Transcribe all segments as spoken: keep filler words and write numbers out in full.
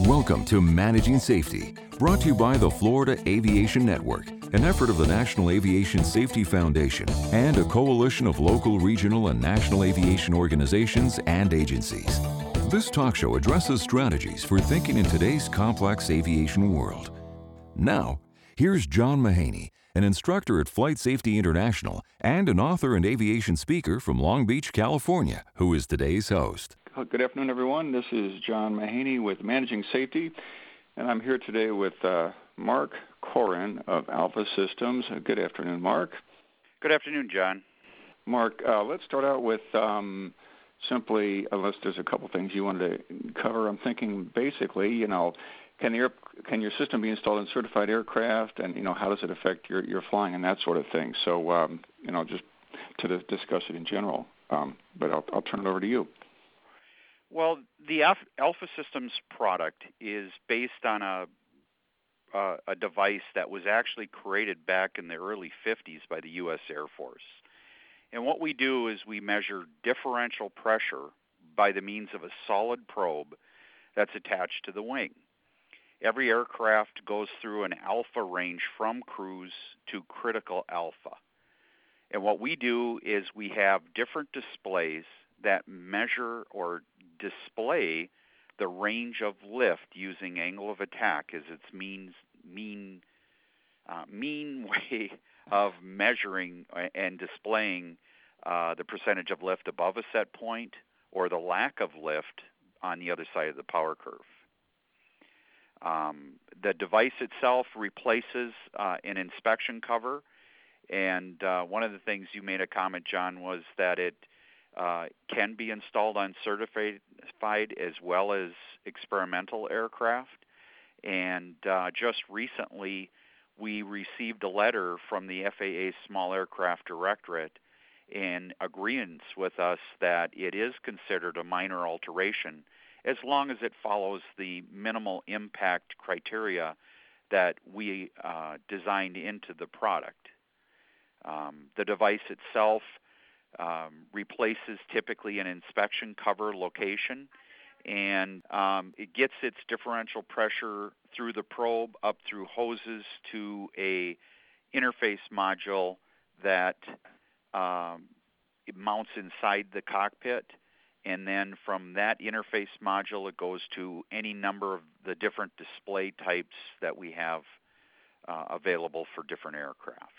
Welcome to Managing Safety, brought to you by the Florida Aviation Network, an effort of the National Aviation Safety Foundation and a coalition of local, regional, and national aviation organizations and agencies. This talk show addresses strategies for thinking in today's complex aviation world. Now, here's John Mahaney, an instructor at Flight Safety International and an author and aviation speaker from Long Beach, California, who is today's host. Good afternoon, everyone. This is John Mahaney with Managing Safety, and I'm here today with uh, Mark Koren of Alpha Systems. Good afternoon, Mark. Good afternoon, John. Mark, uh, let's start out with um, simply, unless there's a couple things you wanted to cover, I'm thinking basically, you know, can, the air, can your system be installed in certified aircraft, and, you know, how does it affect your, your flying and that sort of thing? So, um, you know, just to discuss it in general, um, but I'll, I'll turn it over to you. Well, the Alpha Systems product is based on a uh, a device that was actually created back in the early fifties by the U S Air Force. And what we do is we measure differential pressure by the means of a solid probe that's attached to the wing. Every aircraft goes through an alpha range from cruise to critical alpha. And what we do is we have different displays that measure or display the range of lift using angle of attack as its means, mean uh, mean way of measuring and displaying uh, the percentage of lift above a set point or the lack of lift on the other side of the power curve. Um, the device itself replaces uh, an inspection cover, and uh, one of the things you made a comment, John, was that it Uh, can be installed on certified as well as experimental aircraft. And uh, just recently, we received a letter from the F A A Small Aircraft Directorate in agreement with us that it is considered a minor alteration as long as it follows the minimal impact criteria that we uh, designed into the product. Um, the device itself Um, replaces typically an inspection cover location, and um, it gets its differential pressure through the probe up through hoses to a interface module that um, it mounts inside the cockpit, and then from that interface module it goes to any number of the different display types that we have uh, available for different aircraft.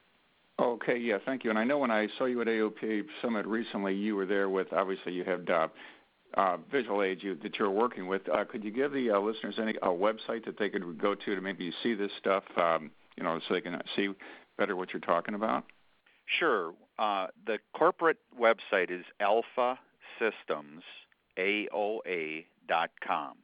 Okay, yeah, thank you. And I know when I saw you at A O P Summit recently, you were there with, obviously you have uh, uh, visual aids you, that you're working with. Uh, could you give the uh, listeners any a website that they could go to to maybe see this stuff, um, you know, so they can see better what you're talking about? Sure. Uh, the corporate website is alpha systems A O A dot com.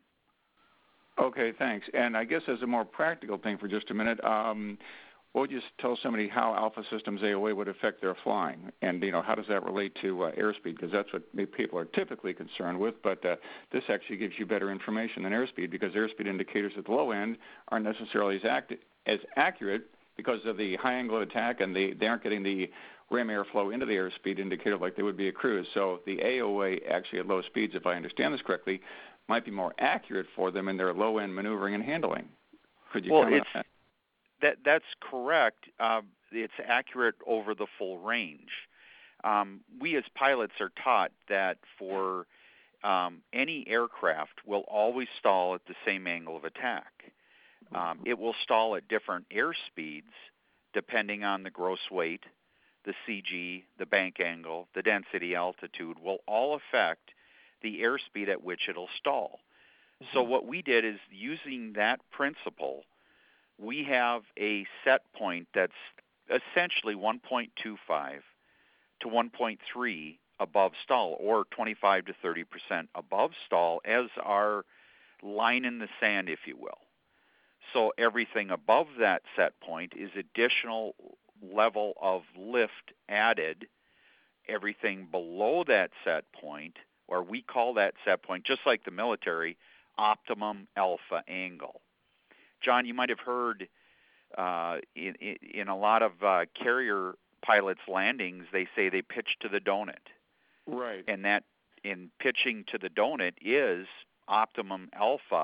Okay, thanks. And I guess as a more practical thing for just a minute, um, what would you tell somebody how Alpha Systems A O A would affect their flying? And, you know, how does that relate to uh, airspeed? Because that's what people are typically concerned with. But uh, this actually gives you better information than airspeed, because airspeed indicators at the low end aren't necessarily as, act- as accurate because of the high angle of attack, and they, they aren't getting the ram airflow into the airspeed indicator like they would be a cruise. So the A O A actually at low speeds, if I understand this correctly, might be more accurate for them in their low-end maneuvering and handling. Could you well, comment it's- on that? That that's correct. Uh, it's accurate over the full range. Um, we as pilots are taught that for um, any aircraft will always stall at the same angle of attack. Um, it will stall at different air speeds depending on the gross weight, the C G, the bank angle, the density, altitude will all affect the airspeed at which it'll stall. Mm-hmm. So what we did is, using that principle, we have a set point that's essentially one point two five to one point three above stall, or twenty-five to thirty percent above stall as our line in the sand, if you will. So everything above that set point is additional level of lift added. Everything below that set point, or we call that set point, just like the military, optimum alpha angle. John, you might have heard uh, in, in a lot of uh, carrier pilots' landings, they say they pitch to the donut. Right. And that in pitching to the donut is optimum alpha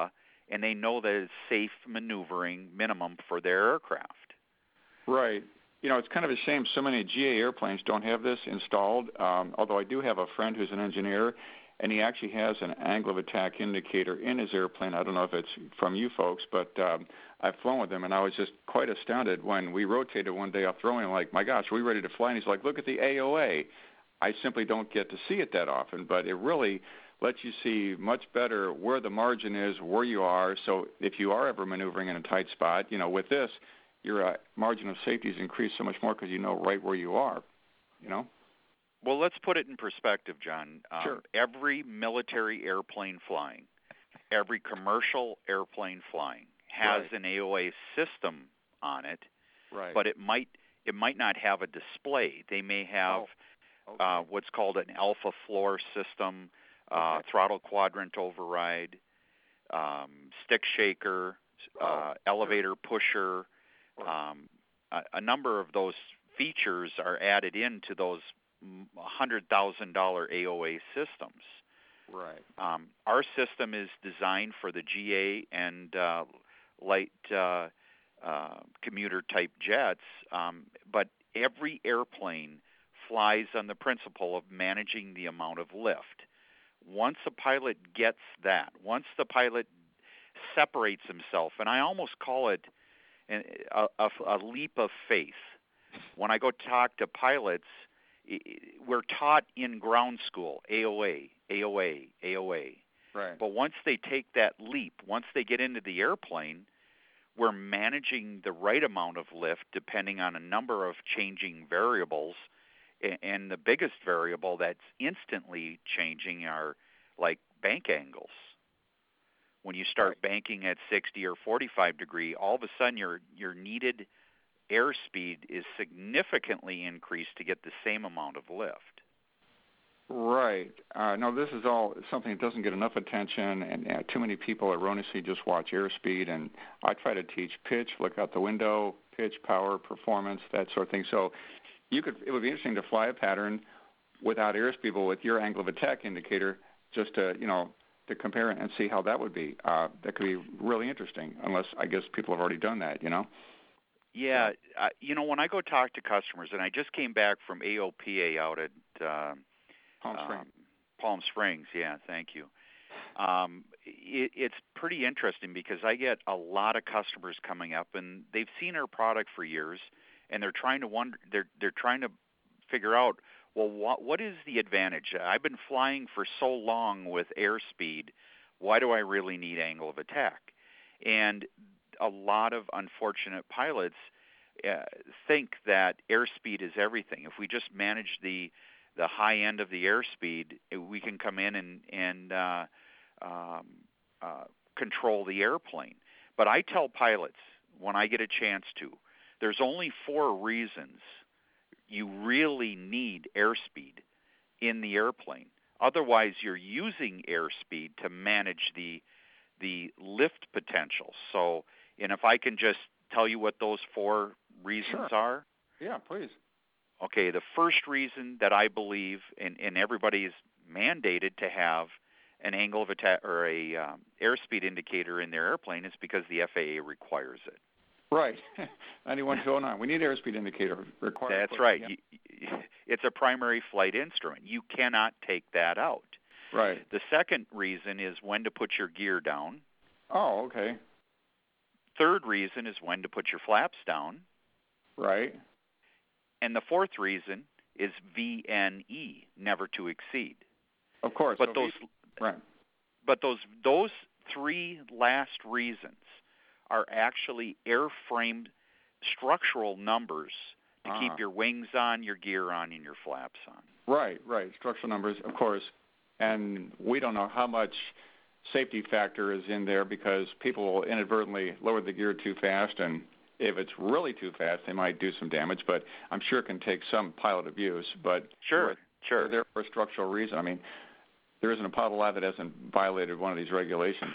and they know that it's safe maneuvering minimum for their aircraft. Right. You know, it's kind of a shame so many G A airplanes don't have this installed, um, although I do have a friend who's an engineer, and he actually has an angle of attack indicator in his airplane. I don't know if it's from you folks, but um, I've flown with him, and I was just quite astounded when we rotated one day off throwing. I'm like, my gosh, are we ready to fly? And he's like, look at the A O A. I simply don't get to see it that often, but it really lets you see much better where the margin is, where you are. So if you are ever maneuvering in a tight spot, you know, with this, your uh, margin of safety is increased so much more because you know right where you are, you know? Well, let's put it in perspective, John. Um, sure. Every military airplane flying, every commercial airplane flying has right. an A O A system on it, right. but it might it might not have a display. They may have oh. okay. uh, what's called an alpha floor system, uh, okay. throttle quadrant override, um, stick shaker, oh. uh, elevator pusher. Right. Um, a, a number of those features are added into those one hundred thousand dollars A O A systems. Right. Um, our system is designed for the G A and uh, light uh, uh, commuter-type jets, um, but every airplane flies on the principle of managing the amount of lift. Once a pilot gets that, once the pilot separates himself, and I almost call it a, a, a leap of faith. When I go talk to pilots, we're taught in ground school, A O A, A O A, A O A. Right. But once they take that leap, once they get into the airplane, we're managing the right amount of lift depending on a number of changing variables. And the biggest variable that's instantly changing are like bank angles. When you start right. banking at sixty or forty-five degree, all of a sudden your your needed airspeed is significantly increased to get the same amount of lift. Right. Uh, no, this is all something that doesn't get enough attention, and uh, too many people erroneously just watch airspeed. And I try to teach pitch, look out the window, pitch, power, performance, that sort of thing. So you could. It would be interesting to fly a pattern without airspeed, but with your angle of attack indicator, just to you know to compare it and see how that would be. Uh, that could be really interesting. Unless I guess people have already done that. You know. Yeah, uh, you know, when I go talk to customers, and I just came back from A O P A out at uh, Palm Springs. Um, Palm Springs, yeah, thank you. Um, it, it's pretty interesting because I get a lot of customers coming up, and they've seen our product for years, and they're trying to wonder, they're they're trying to figure out, well, what what is the advantage? I've been flying for so long with airspeed. Why do I really need angle of attack? And a lot of unfortunate pilots uh, think that airspeed is everything. If we just manage the the high end of the airspeed, we can come in and, and uh, um, uh, control the airplane. But I tell pilots, when I get a chance to, there's only four reasons you really need airspeed in the airplane. Otherwise, you're using airspeed to manage the the lift potential. So, and if I can just tell you what those four reasons Sure. are. Yeah, please. Okay, the first reason that I believe, and, and everybody is mandated to have an angle of attack or a um, airspeed indicator in their airplane, is because the F A A requires it. Right, ninety-one two oh nine. We need airspeed indicator required. That's right. Yeah. You, it's a primary flight instrument. You cannot take that out. Right. The second reason is when to put your gear down. Oh, okay. Third reason is when to put your flaps down. Right. And the fourth reason is V N E, never to exceed. Of course. But so those, V- right. but those those three last reasons are actually airframe structural numbers to uh-huh. keep your wings on, your gear on, and your flaps on. Right, right. Structural numbers, of course. And we don't know how much safety factor is in there because people will inadvertently lower the gear too fast, and if it's really too fast, they might do some damage. But I'm sure it can take some pilot abuse. But sure, sure. They're there for a structural reason. I mean, there isn't a pilot alive that hasn't violated one of these regulations.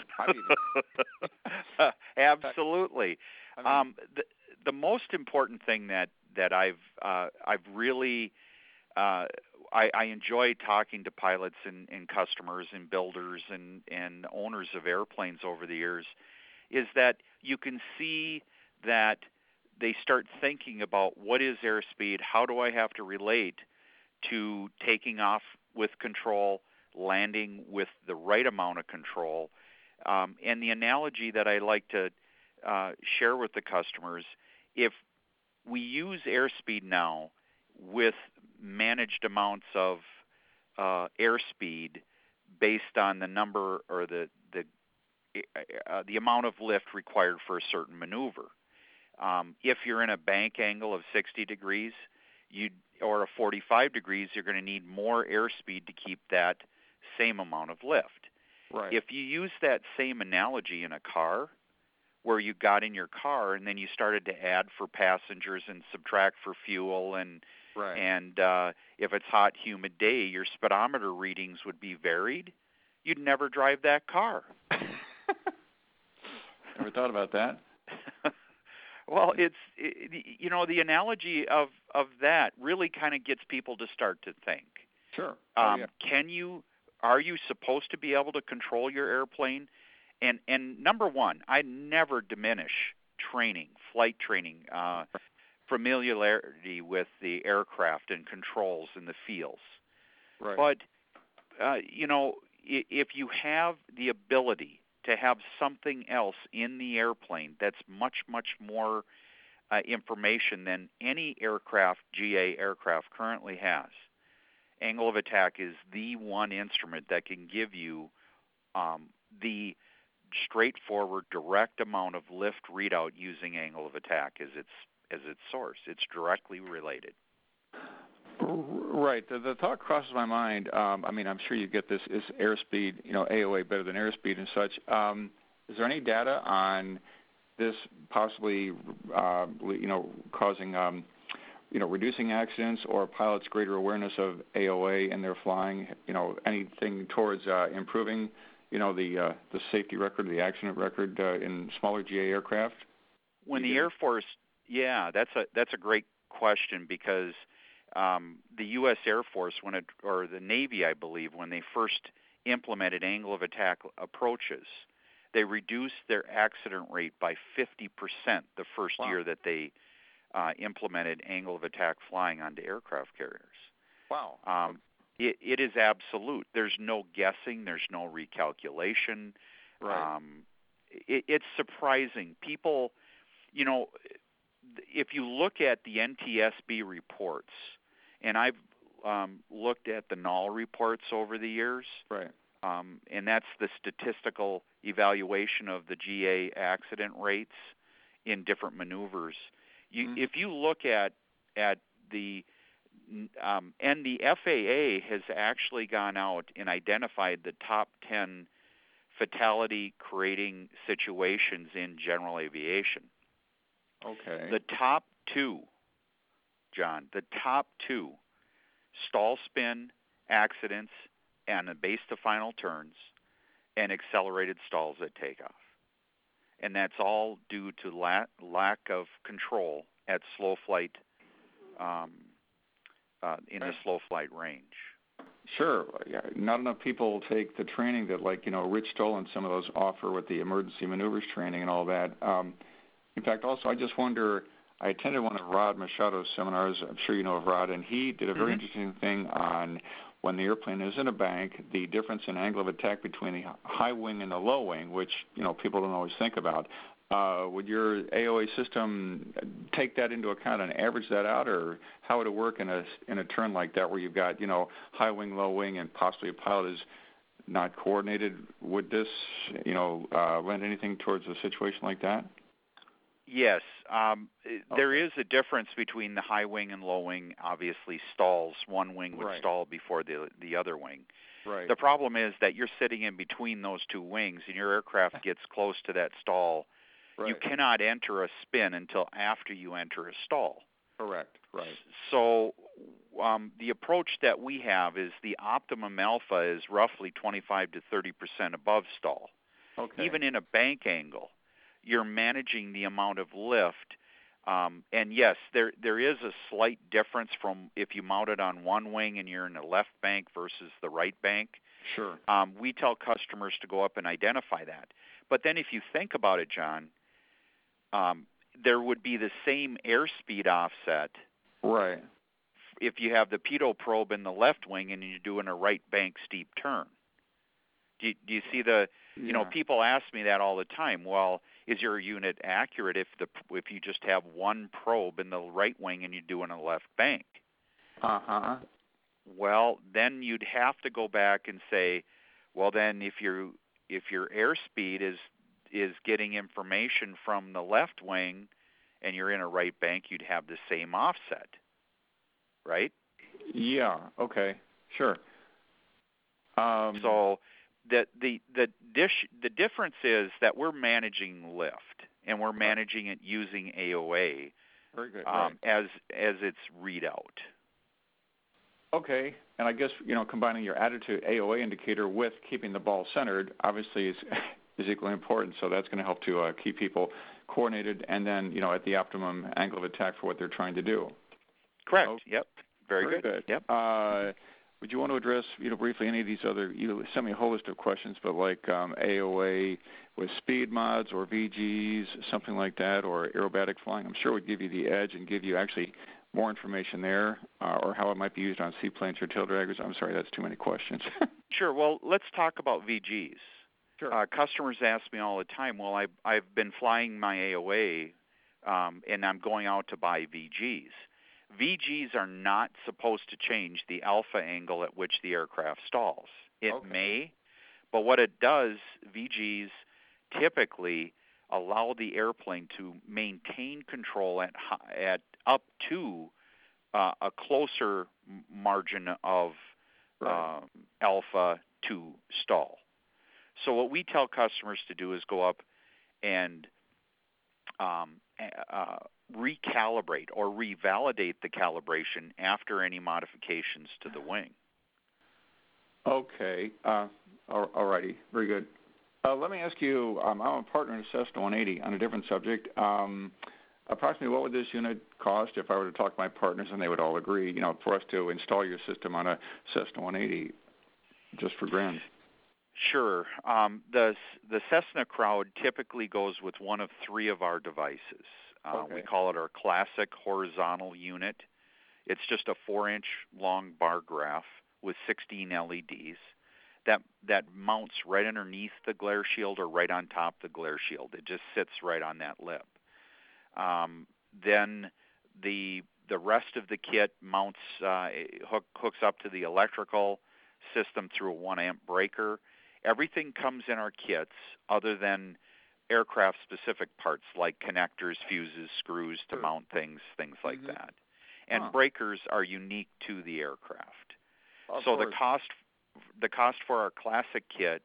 Absolutely. I mean, um, the the most important thing that that I've uh, I've really uh, I, I enjoy talking to pilots and, and customers and builders and, and owners of airplanes over the years, is that you can see that they start thinking about what is airspeed, how do I have to relate to taking off with control, landing with the right amount of control. Um, and the analogy that I like to uh, share with the customers, if we use airspeed now with managed amounts of uh, airspeed based on the number or the the uh, the amount of lift required for a certain maneuver. Um, if you're in a bank angle of sixty degrees, you or a forty-five degrees, you're going to need more airspeed to keep that same amount of lift. Right. If you use that same analogy in a car, where you got in your car and then you started to add for passengers and subtract for fuel, and right. and uh, if it's hot, humid day, your speedometer readings would be varied. You'd never drive that car. Never thought about that. Well, it's it, you know the analogy of of that really kind of gets people to start to think. Sure. Um, oh, yeah. Can you? Are you supposed to be able to control your airplane? And and number one, I never diminish training, flight training, uh, familiarity with the aircraft and controls in the fields. Right. But uh, you know, if you have the ability to have something else in the airplane that's much, much more uh, information than any aircraft, G A aircraft currently has, angle of attack is the one instrument that can give you um, the straightforward, direct amount of lift readout using angle of attack as its as its source. It's directly related. Right. The, the thought crosses my mind. Um, I mean, I'm sure you get this: is airspeed, you know, A O A better than airspeed and such? Um, is there any data on this possibly, uh, you know, causing, um, you know, reducing accidents or pilots' greater awareness of A O A in their flying? You know, anything towards uh, improving, you know, the uh, the safety record, the accident record uh, in smaller G A aircraft? When the Air Force, yeah, that's a that's a great question, because um, the U S Air Force, when it or the Navy, I believe, when they first implemented angle of attack approaches, they reduced their accident rate by fifty percent the first Wow. year that they uh, implemented angle of attack flying onto aircraft carriers. Wow. Um, it, it is absolute. There's no guessing. There's no recalculation. Right. Um, it, it's surprising. People, you know, if you look at the N T S B reports, and I've um, looked at the N O L reports over the years, right. um, and that's the statistical evaluation of the G A accident rates in different maneuvers. You, Mm-hmm. If you look at at the um, and the F A A has actually gone out and identified the top ten fatality-creating situations in general aviation. Okay. The top two, John, the top two stall spin accidents and the base to final turns and accelerated stalls at takeoff. And that's all due to la- lack of control at slow flight, um, uh, in the slow flight range. Sure. Yeah, not enough people take the training that, like, you know, Rich Stoll and some of those offer with the emergency maneuvers training and all that. Um, in fact, also, I just wonder, I attended one of Rod Machado's seminars. I'm sure you know of Rod, and he did a very mm-hmm. interesting thing on when the airplane is in a bank, the difference in angle of attack between the high wing and the low wing, which, you know, people don't always think about. Uh, would your A O A system take that into account and average that out, or how would it work in a in a turn like that where you've got, you know, high wing, low wing, and possibly a pilot is not coordinated? Would this, you know, uh, lend anything towards a situation like that? Yes, um, okay. There is a difference between the high wing and low wing. Obviously, stalls. One wing would right. stall before the the other wing. Right. The problem is that you're sitting in between those two wings, and your aircraft gets close to that stall. Right. You cannot enter a spin until after you enter a stall. Correct. Right. So um, the approach that we have is the optimum alpha is roughly twenty-five to thirty percent above stall. Okay. Even in a bank angle, you're managing the amount of lift Um, and yes, there there is a slight difference from if you mount it on one wing and you're in the left bank versus the right bank. Sure. Um, we tell customers to go up and identify that. But then if you think about it, John, um, there would be the same airspeed offset Right. if you have the pitot probe in the left wing and you're doing a right bank steep turn. Do you, do you see the, you Yeah. know, people ask me that all the time. Well, is your unit accurate if the if you just have one probe in the right wing and you're doing a left bank? Uh-huh. Well, then you'd have to go back and say, well, then if you if your airspeed is is getting information from the left wing and you're in a right bank, you'd have the same offset, right? Yeah. Okay. Sure. Um, So the the the dish the difference is that we're managing lift and we're managing it using A O A very good. um, Right. as as its readout. Okay. And I guess, you know, combining your attitude A O A indicator with keeping the ball centered obviously is is equally important. So that's going to help to uh, keep people coordinated and then, you know, at the optimum angle of attack for what they're trying to do. Correct. Okay. Yep. Very, Very good. good. Yep. Uh, would you want to address, you know, briefly any of these other, you sent me a whole list of questions, but like um, A O A with speed mods or V Gs, something like that, or aerobatic flying, I'm sure would give you the edge and give you actually more information there, uh, or how it might be used on seaplanes or tail draggers. I'm sorry, that's too many questions. Sure. Well, let's talk about V Gs. Sure. Uh, customers ask me all the time, well, I've, I've been flying my A O A, um, and I'm going out to buy V Gs. V Gs are not supposed to change the alpha angle at which the aircraft stalls. It Okay. may, but what it does, V Gs typically allow the airplane to maintain control at at up to uh, a closer margin of Right. um, alpha to stall. So what we tell customers to do is go up and um, uh, recalibrate or revalidate the calibration after any modifications to the wing. Okay. Uh, all righty. Very good. Uh, let me ask you, um, I'm a partner in Cessna one eighty on a different subject. Um, approximately what would this unit cost if I were to talk to my partners and they would all agree, you know, for us to install your system on a Cessna one eighty, just for grand? Sure. Um, the the Cessna crowd typically goes with one of three of our devices. Uh, Okay. We call it our classic horizontal unit. It's just a four-inch long bar graph with sixteen L E Ds that that mounts right underneath the glare shield or right on top of the glare shield. It just sits right on that lip. Um, then the the rest of the kit mounts uh, hook, hooks up to the electrical system through a one amp breaker. Everything comes in our kits other than aircraft-specific parts like connectors, fuses, screws to Sure. mount things, things like Mhm. that. And Huh. breakers are unique to the aircraft. Of so course. the cost the cost for our classic kit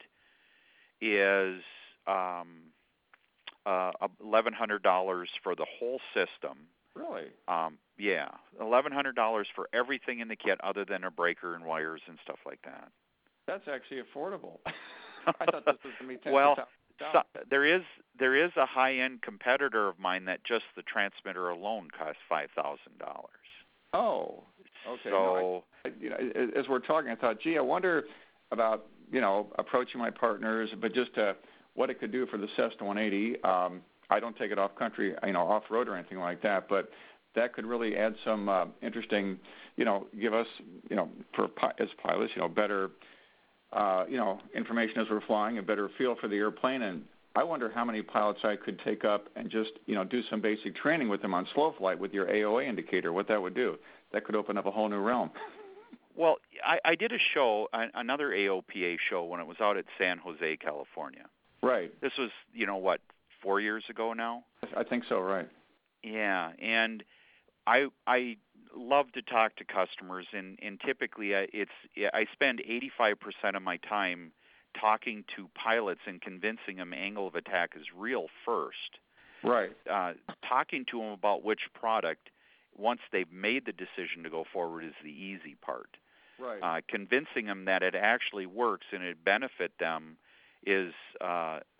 is um, uh, eleven hundred dollars for the whole system. Really? Um, yeah, eleven hundred dollars for everything in the kit other than a breaker and wires and stuff like that. That's actually affordable. I thought this was going to be ten Well, thousand so, dollars. there is there is a high-end competitor of mine that just the transmitter alone costs five thousand dollars. Oh, okay. So No, I, I, you know, as we're talking, I thought, gee, I wonder about, you know, approaching my partners, but just uh, what it could do for the Cessna one eighty. Um, I don't take it off country, you know, off road or anything like that, but that could really add some uh, interesting, you know, give us, you know, for as pilots, you know, better, uh, you know, information as we're flying, a better feel for the airplane. And I wonder how many pilots I could take up and just, you know, do some basic training with them on slow flight with your A O A indicator, what that would do. That could open up a whole new realm. Well, I, I did a show, another A O P A show when it was out at San Jose, California. Right. This was, you know, what, four years ago now? I think so, right. Yeah, and I I love to talk to customers, and, and typically it's I spend eighty-five percent of my time talking to pilots and convincing them angle of attack is real first. Right. Uh, talking to them about which product, once they've made the decision to go forward, is the easy part. Right. Uh, convincing them that it actually works and it benefit them is uh,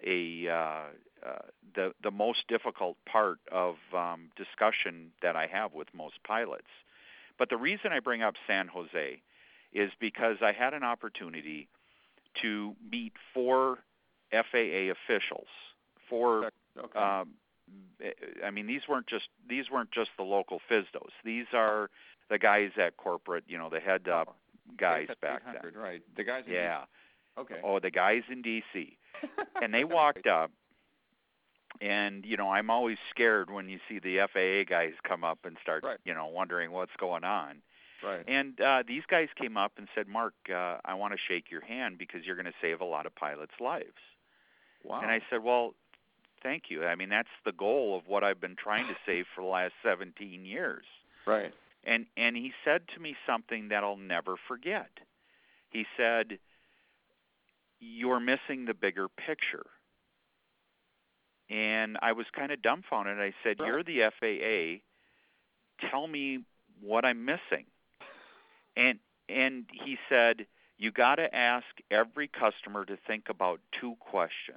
a uh, uh, the the most difficult part of um, discussion that I have with most pilots. But the reason I bring up San Jose is because I had an opportunity to meet four F A A officials. Four, okay. um, I mean, these weren't just these weren't just the local F S D Os. These are the guys at corporate, you know, the head up oh, guys back then. Right, the guys. In yeah. D C. Okay. Oh, the guys in D C And they walked up, and you know, I'm always scared when you see the F A A guys come up and start, right. you know, wondering what's going on. Right. And uh, these guys came up and said, Mark, uh, I want to shake your hand because you're going to save a lot of pilots' lives. Wow. And I said, well, thank you. I mean, that's the goal of what I've been trying to save for the last seventeen years. Right. And and he said to me something that I'll never forget. He said, you're missing the bigger picture. And I was kind of dumbfounded. I said, right. You're the F A A. Tell me what I'm missing. And and he said, you got to ask every customer to think about two questions.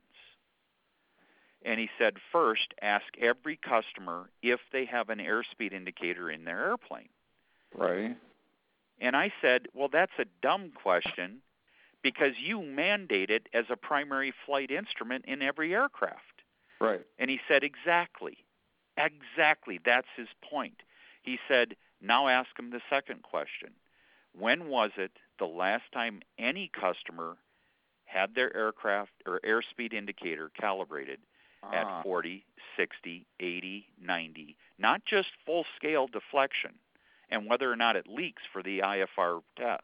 And he said, first, ask every customer if they have an airspeed indicator in their airplane. Right. And I said, well, that's a dumb question because you mandate it as a primary flight instrument in every aircraft. Right. And he said, exactly. Exactly. That's his point. He said, now ask him the second question. When was it the last time any customer had their aircraft or airspeed indicator calibrated ah. at forty, sixty, eighty, ninety, not just full-scale deflection and whether or not it leaks for the I F R test,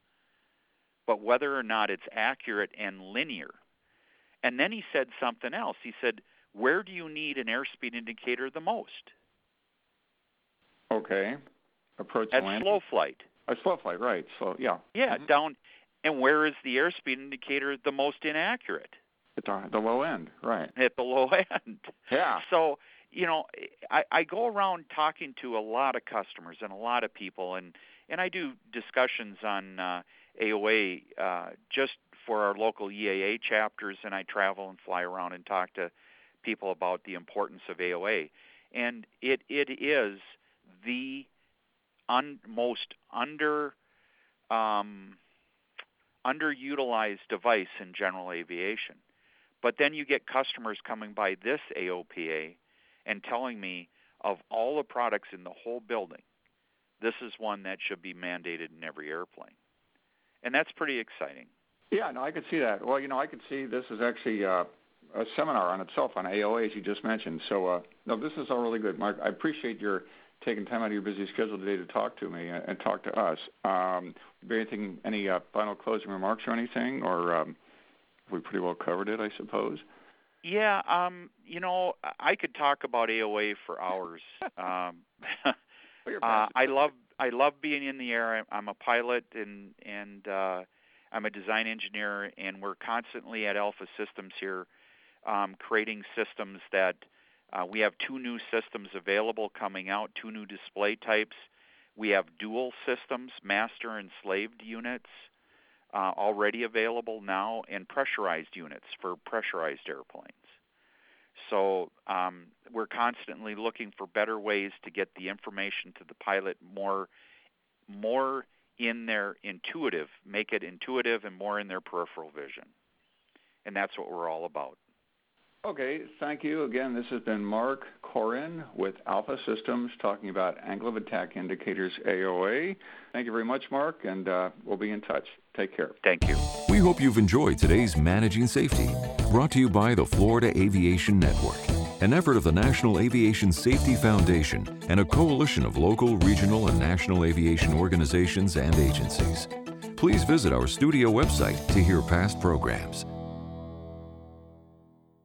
but whether or not it's accurate and linear. And then he said something else. He said, where do you need an airspeed indicator the most? Okay. Approach At landing. slow flight. A slow flight, right. So, yeah. Yeah, mm-hmm. down. And where is the airspeed indicator the most inaccurate? At the, the low end, right. At the low end. Yeah. So, you know, I, I go around talking to a lot of customers and a lot of people, and, and I do discussions on uh, A O A uh, just for our local E A A chapters, and I travel and fly around and talk to people about the importance of A O A. And it it is the un, most under um, underutilized device in general aviation. But then you get customers coming by this A O P A and telling me of all the products in the whole building, this is one that should be mandated in every airplane. And that's pretty exciting. Yeah, no, I could see that. Well, you know, I could see this is actually uh, a seminar on itself on A O A, as you just mentioned. So, uh, no, this is all really good, Mark. I appreciate your taking time out of your busy schedule today to talk to me and, and talk to us. Um, anything, any uh, final closing remarks or anything, or um, we pretty well covered it, I suppose? Yeah, um, you know, I could talk about A O A for hours. um, uh, I love I love being in the air. I'm a pilot and and uh, I'm a design engineer, and we're constantly at Alpha Systems here um, creating systems that uh, we have two new systems available coming out, two new display types. We have dual systems, master and slaved units, uh, already available now, and pressurized units for pressurized airplanes. So um, we're constantly looking for better ways to get the information to the pilot more, more in their intuitive, make it intuitive and more in their peripheral vision. And that's what we're all about. Okay, thank you. Again, this has been Mark Corin with Alpha Systems talking about angle of attack indicators, A O A. Thank you very much, Mark, and uh, we'll be in touch. Take care. Thank you. We hope you've enjoyed today's Managing Safety, brought to you by the Florida Aviation Network, an effort of the National Aviation Safety Foundation and a coalition of local, regional, and national aviation organizations and agencies. Please visit our studio website to hear past programs.